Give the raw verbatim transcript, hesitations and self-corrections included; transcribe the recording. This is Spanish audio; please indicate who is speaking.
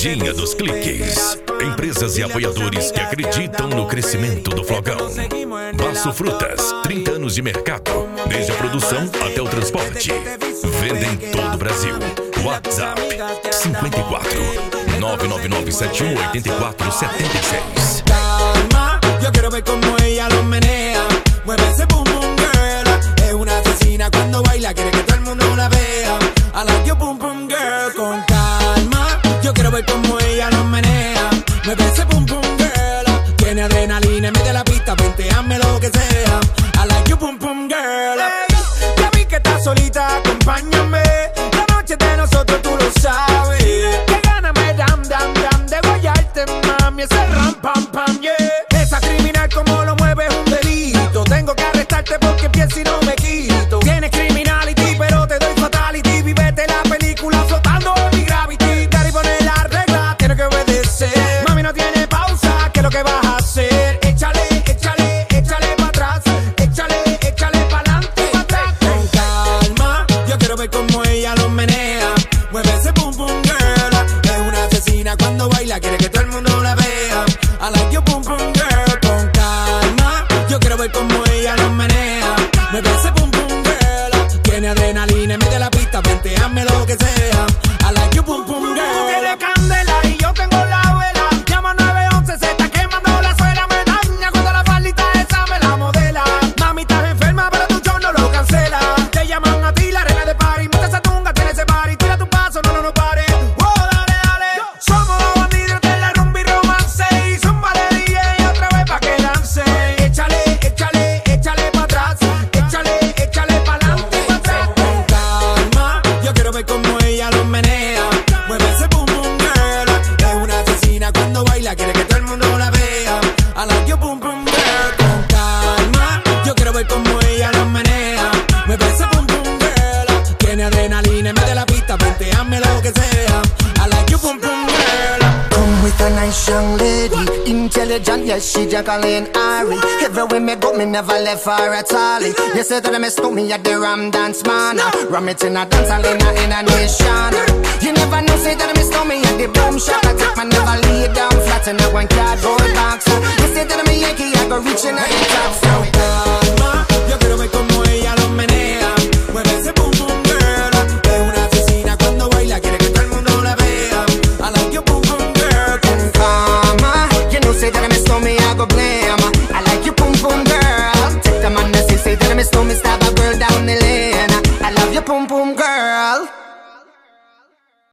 Speaker 1: Pegadinha dos cliques. Empresas e apoiadores que acreditam no crescimento do Flogão. Basso Frutas, trinta anos de mercado, desde a produção até o transporte. Venda em todo o Brasil. WhatsApp cinquenta e quatro, nove nove nove sete um oito quatro sete seis.
Speaker 2: Calma, yo quiero ver como ella lo menea. Mueve ese boom boom girl. Es una asesina cuando baila, quiere que todo el mundo la vea. I like your boom boom girl. Con calma, yo quiero ver como ella lo menea. Mueve ese boom boom girl. Tiene adrenalina, mete la pista, venteame lo que sea. I like your boom boom girl. Hey, ya vi que estás solita, acompáñame. La noche de nosotros tú lo sabes. Que gana me dam dam dam de guayarte, mami. Ese ram pam pam, yeah. Esa criminal como lo mueve es un delito. Tengo que arrestarte porque pienso y no me quito. Tienes criminality, pero te doy fatality. Vivete la película flotando en mi gravity. Gary pone la regla, tiene que obedecer. Mami no tiene pausa, ¿qué es lo que vas a hacer? Échale, échale, échale pa' atrás. Échale, échale pa'lante y pa' atrás. Con calma, yo quiero ver cómo ella lo menea. Mueve ese boom boom girl. Es una asesina cuando baila, quiere que todo el mundo la vea. I like your boom boom girl. Con calma, yo quiero ver cómo ella lo menea. Mueve ese boom boom girl. Tiene adrenalina, mete la pista, venteame lo que sea. I like your boom boom girl. Tú tienes candela y yo tengo la vela. Llama nueve once, se está quemando la suela. Me daña cuando la faldita esa me la modela. Mami, estás enferma, pero tu show no lo cancela. Te llaman a ti, la reina de party. Mucha satunga, tiene ese party. Tira tu paso, no, no, no pare. Oh, dale, dale. Somos los bandidos de la rumba y romance. Y zumba de D J otra vez pa' que dance. Échale, échale, échale pa' atrás. Échale, échale pa'lante y pa' atrás. Con calma, yo quiero ver cómo ella lo menea. Mueve ese boom boom girl. Es una asesina cuando baila, quiere que todo el mundo la vea. I like your boom boom girl. Con calma, yo quiero ver cómo ella lo menea. Mueve ese boom boom girl. Tiene adrenalina, mete la pista, venteame lo que sea. I like your boom boom girl.
Speaker 3: Come with a nice young lady, intelligent, yes, she Jacqueline Ari. Everywhere me go, me never left her at all. You say that I miss me at the Ram Dance Man. Ram it in a dance hall in a, in a nation. You never know, say that I miss me at the boom shop. I take my never lay down flat in a one cardboard box. You say that I'm a Yankee, I go reaching out the top. So
Speaker 2: Calma, yo quiero ver cómo ella lo menea. Mueve ese boom boom girl. Es una asesina cuando baila, quiere que todo el mundo la vea. I like your boom boom girl. Con
Speaker 3: Mama, you know, say that I miss me, I go blame. I like you, boom boom girl. Take the man that say, say that I miss me, stab a girl down the lane. I love you, boom boom girl.